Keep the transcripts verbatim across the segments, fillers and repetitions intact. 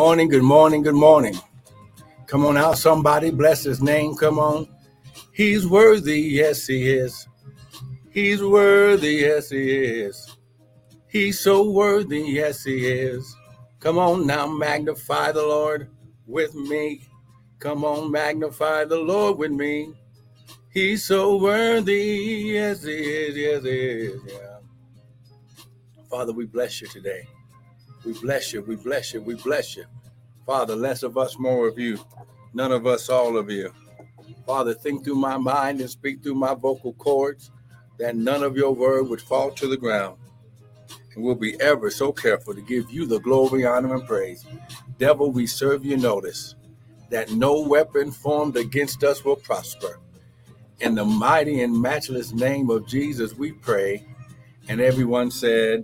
morning, good morning, good morning. Come on out, somebody. Bless his name. Come on. He's worthy. Yes, he is. He's worthy. Yes, he is. He's so worthy. Yes, he is. Come on now, magnify the Lord with me. Come on, magnify the Lord with me. He's so worthy. Yes, he is. Yes, he is. Yeah. Father, we bless you today. We bless you. We bless you. We bless you. Father, less of us, more of you. None of us, all of you. Father, think through my mind and speak through my vocal cords that none of your word would fall to the ground. And we'll be ever so careful to give you the glory, honor, and praise. Devil, we serve you notice that no weapon formed against us will prosper. In the mighty and matchless name of Jesus, we pray. And everyone said,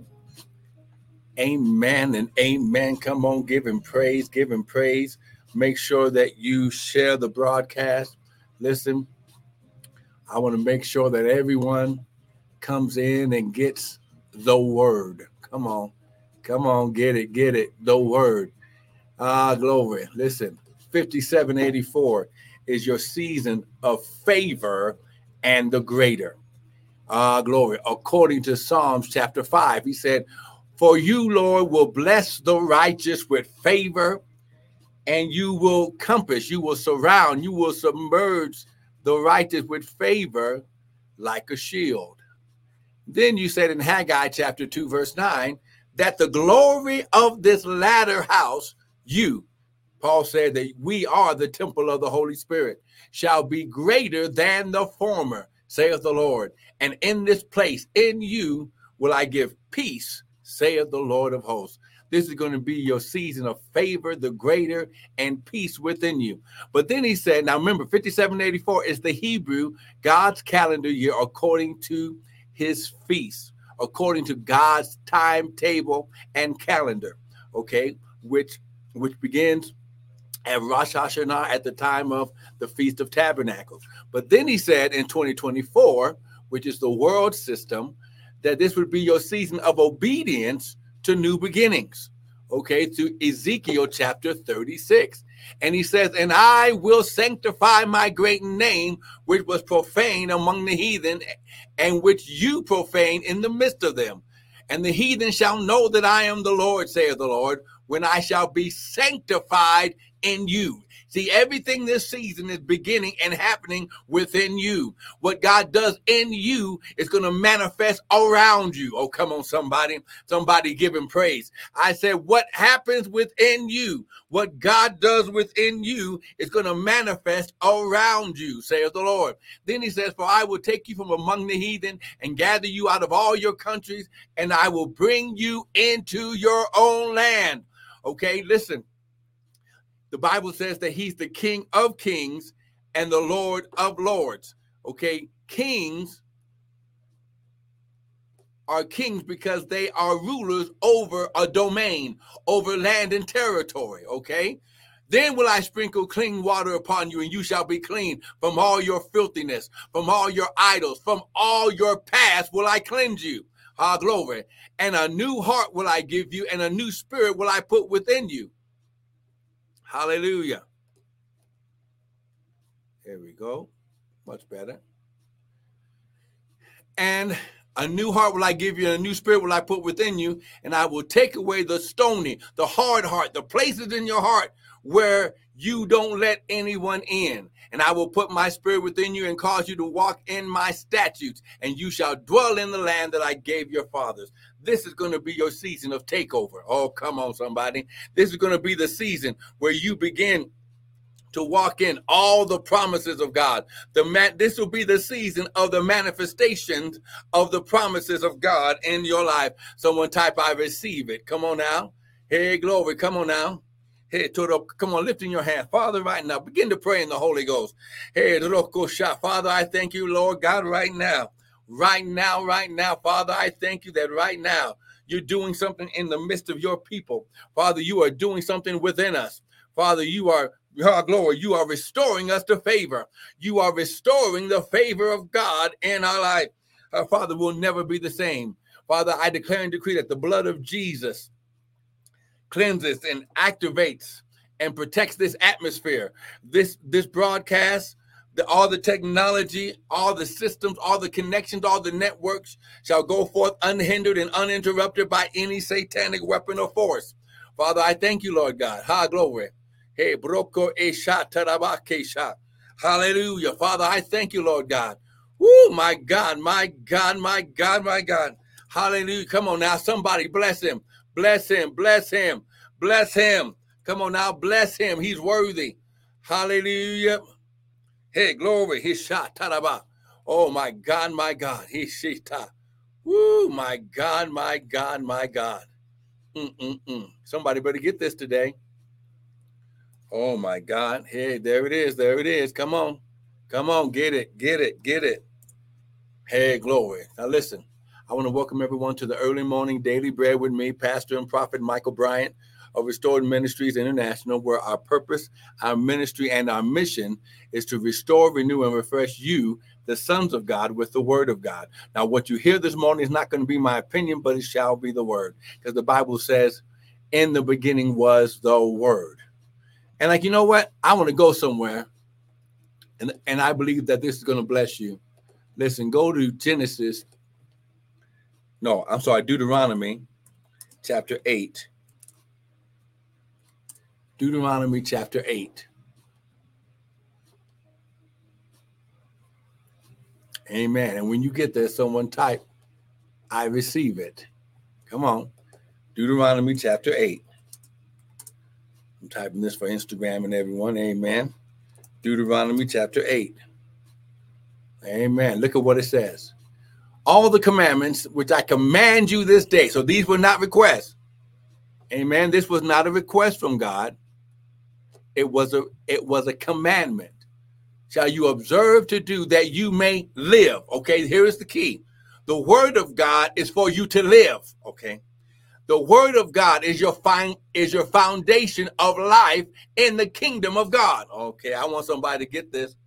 amen and amen. Come on, give him praise, give him praise. Make sure that you share the broadcast. Listen, I want to make sure that everyone comes in and gets the word. Come on, come on, get it, get it, the word. Ah, glory. Listen, fifty-seven eighty-four is your season of favor and the greater. Ah, glory. According to Psalms chapter five, he said, for you, Lord, will bless the righteous with favor, and you will compass, you will surround, you will submerge the righteous with favor like a shield. Then you said in Haggai chapter two, verse nine, that the glory of this latter house, you, Paul said that we are the temple of the Holy Spirit, shall be greater than the former, saith the Lord. And in this place, in you, will I give peace, saith the Lord of hosts. This is going to be your season of favor, the greater, and peace within you. But then he said, now remember, fifty-seven eighty-four is the Hebrew, God's calendar year according to his feast, according to God's timetable and calendar, okay, which which begins at Rosh Hashanah at the time of the Feast of Tabernacles. But then he said in twenty twenty-four, which is the world system, that this would be your season of obedience to new beginnings, okay, through Ezekiel chapter thirty-six. And he says, and I will sanctify my great name, which was profaned among the heathen, and which you profane in the midst of them. And the heathen shall know that I am the Lord, saith the Lord, when I shall be sanctified in you. See, everything this season is beginning and happening within you. What God does in you is going to manifest around you. Oh, come on, somebody. Somebody give him praise. I said, what happens within you, what God does within you is going to manifest around you, saith the Lord. Then he says, for I will take you from among the heathen and gather you out of all your countries, and I will bring you into your own land. Okay, listen. The Bible says that he's the King of kings and the Lord of lords. Okay, kings are kings because they are rulers over a domain, over land and territory. Okay, then will I sprinkle clean water upon you, and you shall be clean from all your filthiness, from all your idols, from all your past will I cleanse you. Ah, glory. And a new heart will I give you, and a new spirit will I put within you. Hallelujah. There we go. Much better. And a new heart will I give you, and a new spirit will I put within you, and I will take away the stony, the hard heart, the places in your heart where you don't let anyone in. And I will put my spirit within you and cause you to walk in my statutes, and you shall dwell in the land that I gave your fathers. This is going to be your season of takeover. Oh, come on, somebody. This is going to be the season where you begin to walk in all the promises of God. The man, this will be the season of the manifestations of the promises of God in your life. Someone type, I receive it. Come on now. Hey, glory. Come on now. Hey, come on, lifting your hand. Father, right now, begin to pray in the Holy Ghost. Hey, Father, I thank you, Lord God, right now. Right now, right now, Father, I thank you that right now you're doing something in the midst of your people. Father, you are doing something within us. Father, you are, your glory, you are restoring us to favor. You are restoring the favor of God in our life. Our Father will never be the same. Father, I declare and decree that the blood of Jesus cleanses and activates and protects this atmosphere. This this broadcast, the, all the technology, all the systems, all the connections, all the networks shall go forth unhindered and uninterrupted by any satanic weapon or force. Father, I thank you, Lord God. Ha, glory. Hey, broko esha tarabakesha. Hallelujah. Father, I thank you, Lord God. Woo, my God, my God, my God, my God. Hallelujah. Come on now. Somebody bless him. Bless him. Bless him. Bless him. Come on now. Bless him. He's worthy. Hallelujah. Hey, glory. Hisha taraba. Oh, my God, my God. Hishita. Woo, my God, my God, my God. Mm-mm-mm. Somebody better get this today. Oh, my God. Hey, there it is. There it is. Come on. Come on. Get it. Get it. Get it. Hey, glory. Now, listen. I want to welcome everyone to the Early Morning Daily Bread with me, Pastor and Prophet Michael Bryant of Restored Ministries International, where our purpose, our ministry, and our mission is to restore, renew, and refresh you, the sons of God, with the word of God. Now, what you hear this morning is not going to be my opinion, but it shall be the word, because the Bible says, in the beginning was the word. And like, you know what? I want to go somewhere, and, and I believe that this is going to bless you. Listen, go to Genesis. No, I'm sorry, Deuteronomy chapter eight. Deuteronomy chapter eight. Amen. And when you get there, someone type, I receive it. Come on. Deuteronomy chapter eight. I'm typing this for Instagram and everyone. Amen. Deuteronomy chapter eight. Amen. Look at what it says. All the commandments which I command you this day. So these were not requests. Amen. This was not a request from God. It was a it was a commandment. Shall you observe to do that you may live? Okay, here is the key. The word of God is for you to live. Okay. The word of God is your fine is your foundation of life in the kingdom of God. Okay, I want somebody to get this.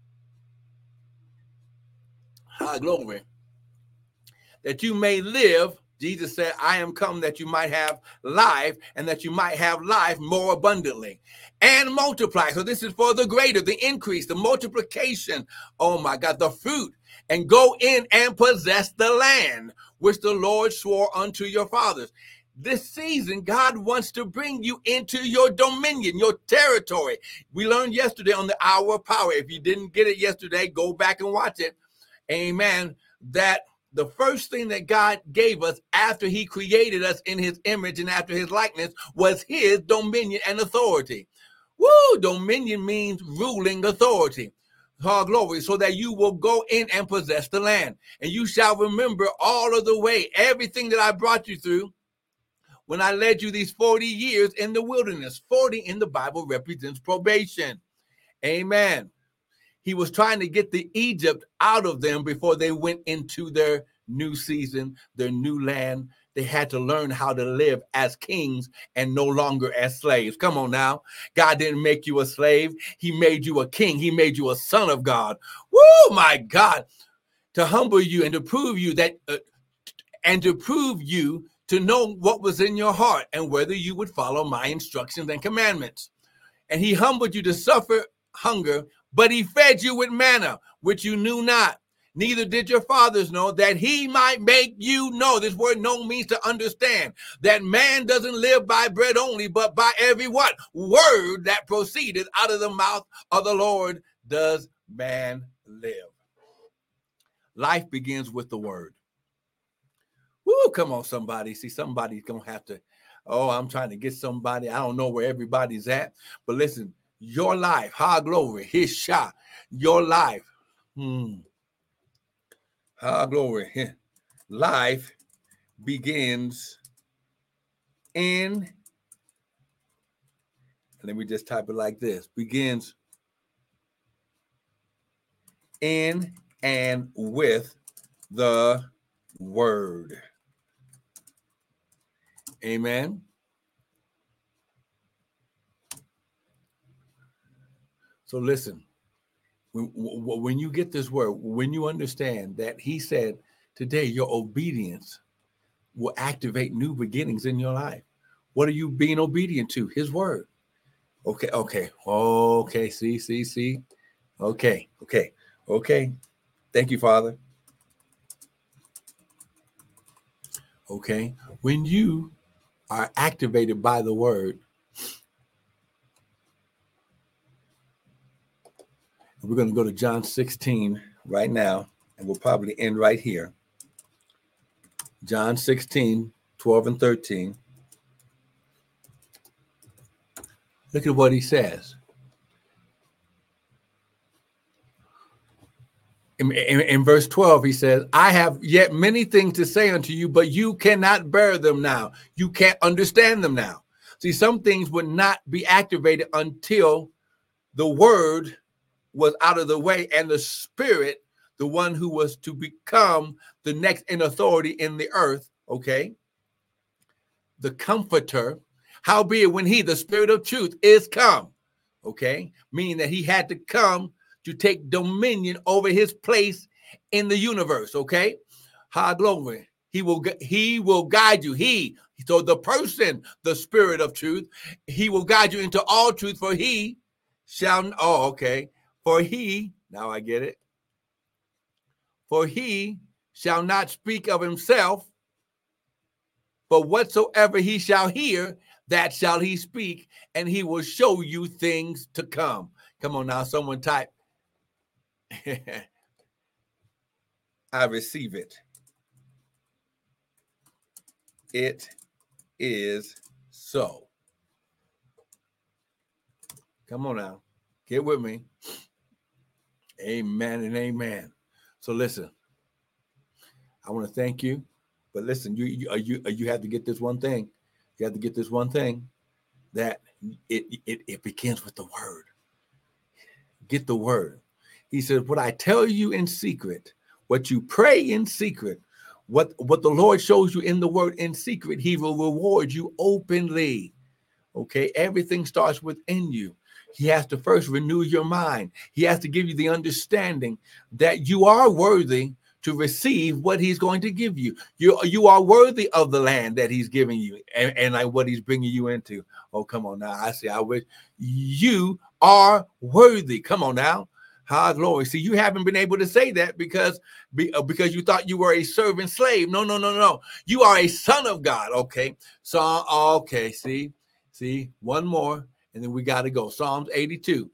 High glory. That you may live. Jesus said, I am come that you might have life, and that you might have life more abundantly and multiply. So this is for the greater, the increase, the multiplication. Oh my God, the fruit. And go in and possess the land which the Lord swore unto your fathers. This season, God wants to bring you into your dominion, your territory. We learned yesterday on the Hour of Power. If you didn't get it yesterday, go back and watch it. Amen. That the first thing that God gave us after he created us in his image and after his likeness was his dominion and authority. Woo! Dominion means ruling authority. Oh, glory. So that you will go in and possess the land. And you shall remember all of the way, everything that I brought you through when I led you these forty years in the wilderness. forty in the Bible represents probation. Amen. He was trying to get the Egypt out of them before they went into their new season, their new land. They had to learn how to live as kings and no longer as slaves. Come on now. God didn't make you a slave. He made you a king. He made you a son of God. Woo, my God. To humble you and to prove you that, uh, and to prove you to know what was in your heart and whether you would follow my instructions and commandments. And he humbled you to suffer hunger, but he fed you with manna, which you knew not. Neither did your fathers know, that he might make you know. This word know means to understand that man doesn't live by bread only, but by every what? Word that proceeded out of the mouth of the Lord does man live. Life begins with the word. Woo, come on, somebody. See, somebody's going to have to, oh, I'm trying to get somebody. I don't know where everybody's at, but listen, your life, high glory, his shot, your life. Hmm. High glory. Life begins in, let me just type it like this, begins in and with the word. Amen. So listen, when, when you get this word, when you understand that he said today, your obedience will activate new beginnings in your life. What are you being obedient to? His word. Okay, okay, okay. See, see, see. Okay, okay, okay. Thank you, Father. Okay. When you are activated by the word, we're going to go to John sixteen right now, and we'll probably end right here. John sixteen, twelve and thirteen. Look at what he says. In, in, in verse twelve, he says, I have yet many things to say unto you, but you cannot bear them now. You can't understand them now. See, some things would not be activated until the word was out of the way and the Spirit, the one who was to become the next in authority in the earth, okay, the comforter, howbeit when he, the Spirit of truth, is come, okay, meaning that he had to come to take dominion over his place in the universe, okay? High glory. He will he will guide you. He, so the person, the Spirit of truth, he will guide you into all truth, for he shall, oh, okay, for he, now I get it, for he shall not speak of himself, but whatsoever he shall hear, that shall he speak, and he will show you things to come. Come on now, someone type, I receive it. It is so. Come on now. Get with me. Amen and amen. So listen, I want to thank you. But listen, you you you, you have to get this one thing. You have to get this one thing, that it, it, it begins with the word. Get the word. He said, what I tell you in secret, what you pray in secret, what, what the Lord shows you in the word in secret, he will reward you openly. Okay, everything starts within you. He has to first renew your mind. He has to give you the understanding that you are worthy to receive what he's going to give you. You, you are worthy of the land that he's giving you, and, and like what he's bringing you into. Oh, come on now. I say, I wish you are worthy. Come on now. High glory. See, you haven't been able to say that because, because you thought you were a servant slave. No, no, no, no. You are a son of God. Okay. So, okay. See, see, one more, and then we got to go. Psalms eighty-two.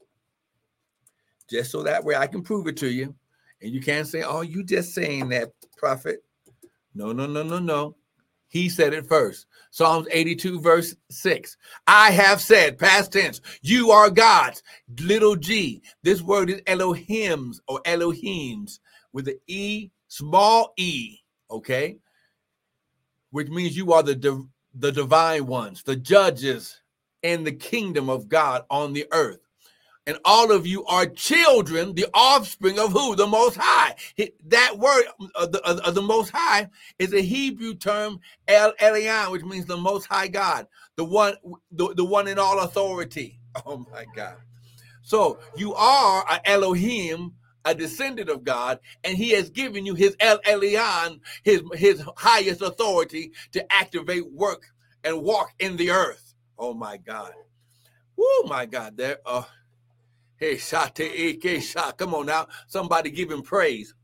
Just so that way I can prove it to you. And you can't say, oh, you just saying that, prophet. No, no, no, no, no. He said it first. Psalms eighty-two, verse six. I have said, past tense, you are God's, little g. This word is Elohim's or Elohim's with the E, small e, okay? Which means you are the, the divine ones, the judges in the kingdom of God on the earth. And all of you are children, the offspring of who? The Most High. That word of the, of the Most High is a Hebrew term, El Elyon, which means the Most High God, the one, the, the one in all authority. Oh my God. So you are an Elohim, a descendant of God, and he has given you his El Elyon, his, his highest authority to activate, work, and walk in the earth. Oh my God. Oh my God. There are. Uh, Hey, come on now. Somebody give him praise.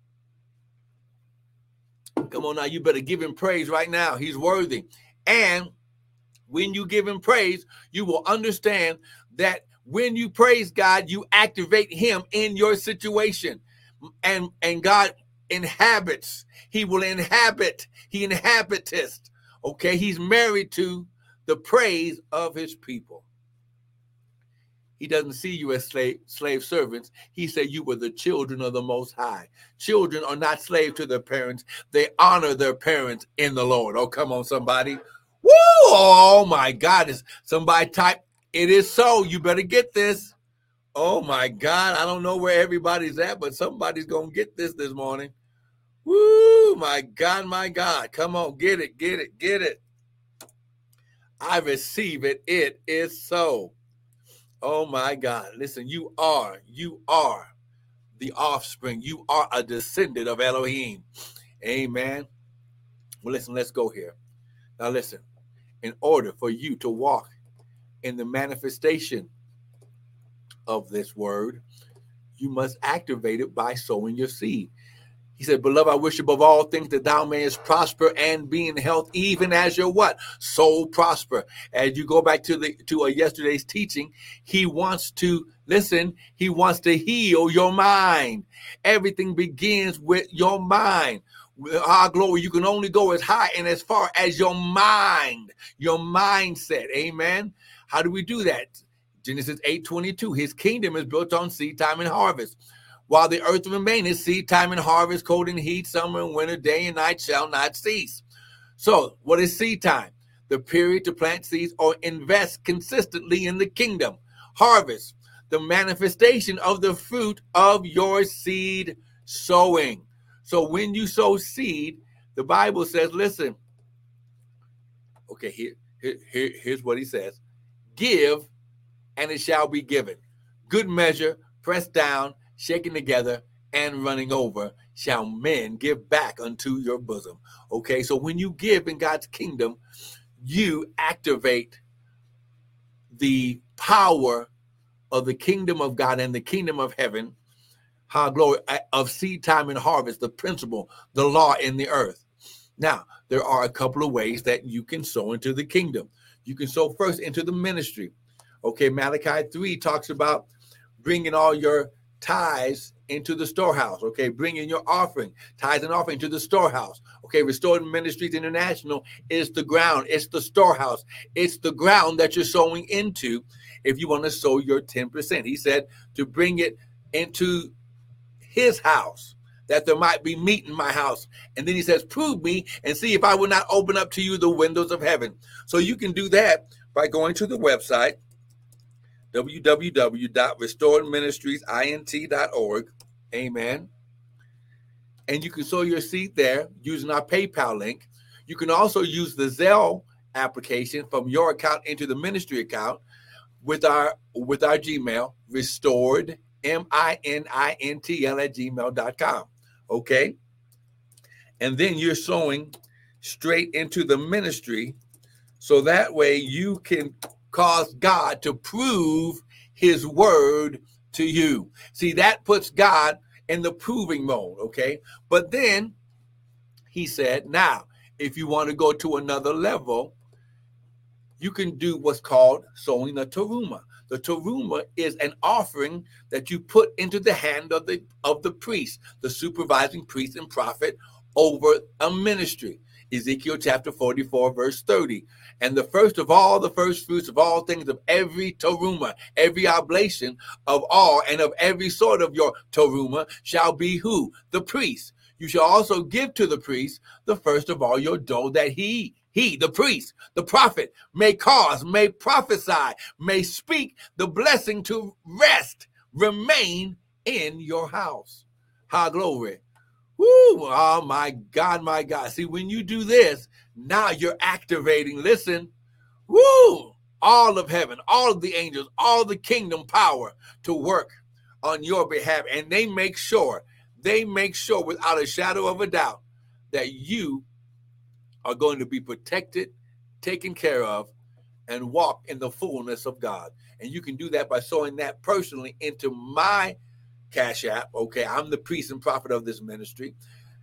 Come on now. You better give him praise right now. He's worthy. And when you give him praise, you will understand that when you praise God, you activate him in your situation. And, and God inhabits. He will inhabit. He inhabiteth. Okay. He's married to the praise of his people. He doesn't see you as slave, slave servants. He said you were the children of the Most High. Children are not slave to their parents. They honor their parents in the Lord. Oh, come on, somebody. Woo! Oh, my God. Is somebody type, it is so. You better get this. Oh, my God. I don't know where everybody's at, but somebody's going to get this this morning. Woo! My God, my God. Come on, get it, get it, get it. I receive it. It is so. Oh my God. Listen, you are, you are the offspring. You are a descendant of Elohim. Amen. Well, listen, let's go here. Now listen, in order for you to walk in the manifestation of this word, you must activate it by sowing your seed. He said, beloved, I wish above all things that thou mayest prosper and be in health, even as your what? Soul prosper. As you go back to the to a yesterday's teaching, he wants to, listen, he wants to heal your mind. Everything begins with your mind. With our glory, you can only go as high and as far as your mind, your mindset. Amen. How do we do that? Genesis eight twenty-two, his kingdom is built on seed time and harvest. While the earth remaineth, seed time and harvest, cold and heat, summer and winter, day and night shall not cease. So what is seed time? The period to plant seeds or invest consistently in the kingdom. Harvest, the manifestation of the fruit of your seed sowing. So when you sow seed, the Bible says, listen, okay, here, here, here here's what he says. Give, and it shall be given. Good measure, pressed down, shaken together, and running over, shall men give back unto your bosom. Okay, so when you give in God's kingdom, you activate the power of the kingdom of God and the kingdom of heaven, how glory, of seed time and harvest, the principle, the law in the earth. Now, there are a couple of ways that you can sow into the kingdom. You can sow first into the ministry. Okay, Malachi three talks about bringing all your tithes into the storehouse. Okay, bringing your offering, tithes and offering to the storehouse. Okay, Restored Ministries International is the ground. It's the storehouse. It's the ground that you're sowing into if you want to sow your ten percent. He said to bring it into his house, that there might be meat in my house. And then he says, prove me and see if I will not open up to you the windows of heaven. So you can do that by going to the website, w w w dot restored ministries int dot org. Amen. And you can sow your seed there using our PayPal link. You can also use the Zelle application from your account into the ministry account with our with our Gmail, restored, M I N I N T L at gmail dot com. Okay. And then you're sowing straight into the ministry. So that way you can cause God to prove his word to you. See, that puts God in the proving mode, okay? But then he said, now, if you want to go to another level, you can do what's called sowing the teruma. The teruma is an offering that you put into the hand of the of the priest, the supervising priest and prophet over a ministry. Ezekiel chapter forty-four, verse thirty. And the first of all the first fruits of all things of every teruma, every oblation of all and of every sort of your teruma shall be who? The priest. You shall also give to the priest the first of all your dough, that he, he, the priest, the prophet, may cause, may prophesy, may speak the blessing to rest, remain in your house. High glory. Woo! Oh my God, my God. See, when you do this, now you're activating, listen, woo, all of heaven, all of the angels, all the kingdom power to work on your behalf. And they make sure, they make sure without a shadow of a doubt that you are going to be protected, taken care of, and walk in the fullness of God. And you can do that by sowing that personally into my Cash App. Okay, I'm the priest and prophet of this ministry.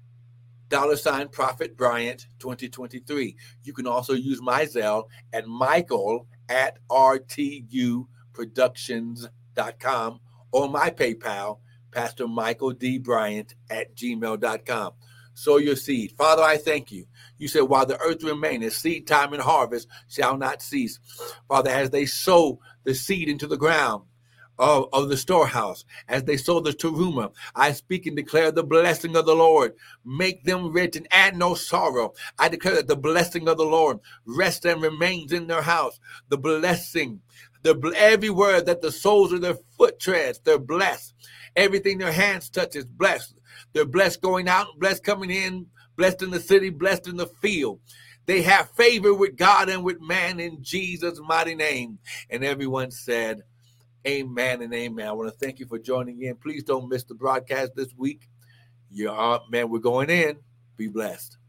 Dollar sign Prophet Bryant twenty twenty-three. You can also use my Zelle at Michael at r t u productions dot com or my PayPal, Pastor Michael D. Bryant at gmail dot com. Sow your seed. Father, I thank you. You said, while the earth remaineth, seed time and harvest shall not cease. Father, as they sow the seed into the ground, Of, of the storehouse, as they sow the teruma, I speak and declare the blessing of the Lord. Make them rich and add no sorrow. I declare that the blessing of the Lord rests and remains in their house. The blessing, the everywhere that the soles of their foot treads, they're blessed. Everything their hands touch is blessed. They're blessed going out, blessed coming in, blessed in the city, blessed in the field. They have favor with God and with man in Jesus' mighty name. And everyone said, amen and amen. I want to thank you for joining in. Please don't miss the broadcast this week. You are, man, we're going in. Be blessed.